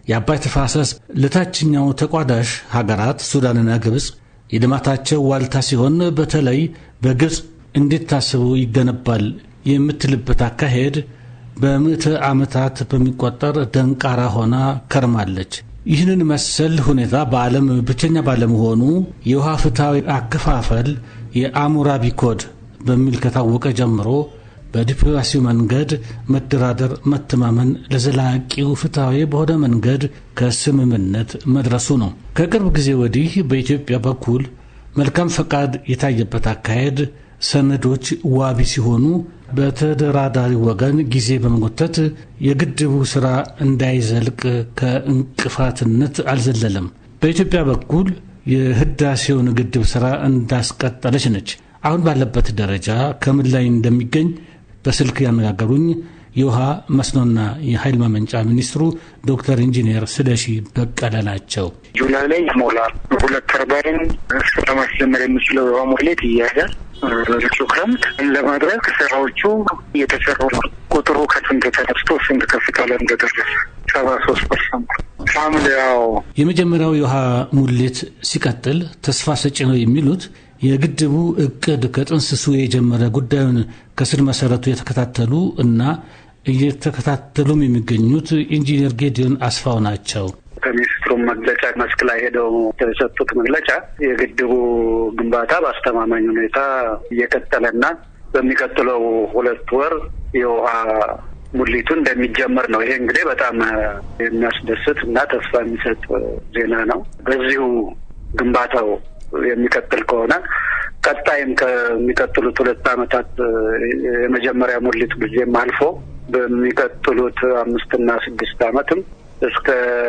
የአባይ ተፋሰስ ለታችኛው ተቋዳሽ ሀገራት ሱዳንና ግብጽ የልማታቸው ዋልታ ሲሆን በተለይ በግብጽ እንዲታሰቡ ይገነባል የምትልበት አካሄድ በምዕተ ዓመታት በሚቆጠር ደንቃራ ሆና ከርማለች። ይህንን መሰል ሁኔታ በዓለም ብቸኛ ባለመሆኑ የውሃ ፍትሃዊ አከፋፈል የአሙራቢ ኮድ በሚል ከታወቀ ጀምሮ በዲፕሎማሲው መንገድ መደራደር፣ መተማመን ለዘላቂው ፍትሃዊ በሆነ መንገድ ከስምምነት መድረሱ ነው። ከቅርብ ጊዜ ወዲህ በኢትዮጵያ በኩል መልካም ፈቃድ የታየበት አካሄድ ሰነዶች ዋቢ ሲሆኑ በተደራዳሪ ወገን ጊዜ በመጎተት የግድቡ ስራ እንዳይዘልቅ ከእንቅፋትነት አልዘለለም። በኢትዮጵያ በኩል የህዳሴውን ግድብ ስራ እንዳስቀጠለች ነች። አሁን ባለበት ደረጃ ከምን ላይ እንደሚገኝ በስልክ ያነጋገሩኝ የውሃ መስኖና የኃይል ማመንጫ ሚኒስትሩ ዶክተር ኢንጂነር ስለሺ በቀለ ናቸው። ጁላይ ላይ ይሞላል። ሁለት ተርባይን ለማስጀመር የሚችለው የውሃ ሙሌት ይያዛል። ክረምት ለማድረግ ስራዎቹ እየተሰሩ ነው። ቁጥሩ ከስንት ተነስቶ ስንት ከፍታ ላይ እንደደረሰ 73%። ሐምሌው የመጀመሪያው የውሃ ሙሌት ሲቀጥል ተስፋ ሰጪ ነው የሚሉት የግድቡ እቅድ ከጥንስሱ የጀመረ ጉዳዩን ከስር መሰረቱ የተከታተሉ እና እየተከታተሉም የሚገኙት ኢንጂነር ጌዲዮን አስፋው ናቸው። ከሚኒስትሩ መግለጫ መስክ ላይ ሄደው የሰጡት መግለጫ የግድቡ ግንባታ በአስተማማኝ ሁኔታ እየቀጠለና በሚቀጥለው 2 ወር የውሃ ሙሊቱ እንደሚጀመር ነው። ይሄ እንግዲህ በጣም የሚያስደስት እና ተስፋ የሚሰጥ ዜና ነው። በዚሁ ግንባታው የሚቀጥል ከሆነ ቀጣይም ከሚቀጥሉት 2 ዓመታት የመጀመሪያ ሙሊት ጊዜም አልፎ በሚቀጥሉት 5 እና 6 ዓመትም እስከ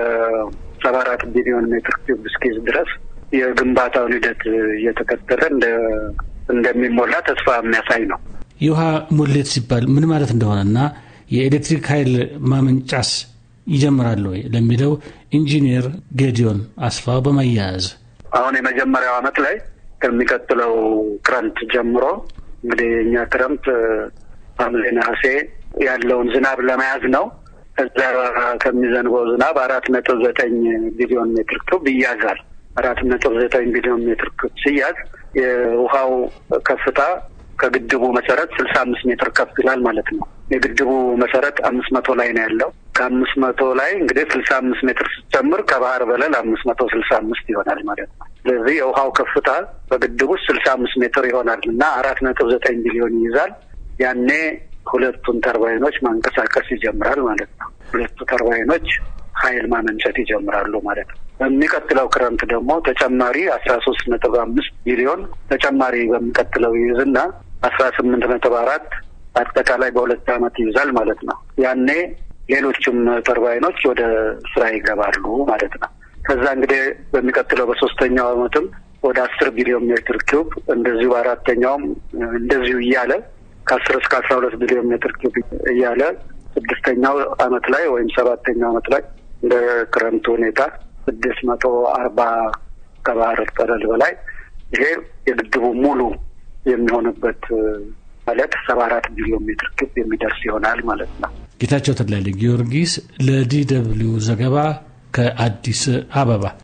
74 ቢሊዮን ሜትር ኪዩብ እስኪዝ ድረስ የግንባታውን ሂደት እየተከተለ እንደሚሞላ ተስፋ የሚያሳይ ነው። የውሃ ሙሌት ሲባል ምን ማለት እንደሆነና የኤሌክትሪክ ኃይል ማመንጫስ ይጀምራል ወይ ለሚለው ኢንጂነር ጌዲዮን አስፋው በመያያዝ አሁን የመጀመሪያው ዓመት ላይ ከሚቀጥለው ክረምት ጀምሮ እንግዲህ እኛ ክረምት ሐምሌ ነሐሴ ያለውን ዝናብ ለመያዝ ነው። እዛ ከሚዘንበው ዝናብ 4.9 ቢሊዮን ሜትር ኪዩብ ይያዛል። 4.9 ቢሊዮን ሜትር ኪዩብ ሲያዝ የውሃው ከፍታ ከግድቡ መሰረት 65 ሜትር ከፍ ይላል ማለት ነው። የግድቡ መሰረት 500 ላይ ነው ያለው። ከ500 ላይ እንግዲህ 65 ሜትር ሲጨምር ከባህር በለል 565 ይሆናል ማለት ነው። ስለዚህ የውሃው ከፍታ በግድቡ 65 ሜትር ይሆናል እና 4.9 ቢሊዮን ይይዛል። ያኔ ሁለቱን ተርባይኖች ማንቀሳቀስ ይጀምራል ማለት ነው። ሁለቱ ተርባይኖች ኃይል ማመንጨት ይጀምራሉ ማለት ነው። በሚቀጥለው ክረምት ደግሞ ተጨማሪ 13.5 ቢሊዮን ተጨማሪ በሚቀጥለው ይይዝና 18.4 አጠቃላይ በ2 ዓመት ይይዛል ማለት ነው። ያኔ ሌሎችም ተርባይኖች ወደ ስራ ይገባሉ ማለት ነው። ከዛ እንግዲህ በሚቀጥለው በ3ኛው ዓመትም ወደ 10 ቢሊዮን ሜትር ኪዩብ እንደዚሁ በአራተኛውም እንደዚሁ እያለ ከ10 እስከ 12 ቢሊዮን ሜትር ኪዩብ እያለ 6ኛው ዓመት ላይ ወይም 7ኛው ዓመት ላይ እንደ ክረምቱ ሁኔታ 640 ከባህር ጠለል በላይ ይሄ የግድቡ ሙሉ የሚሆንበት ማለት 74 ቢሊዮን ሜትር ኪዩብ የሚደርስ ይሆናል ማለት ነው። ጌታቸው ተድላ ጊዮርጊስ ለዲ ደብልዩ ዘገባ ከአዲስ አበባ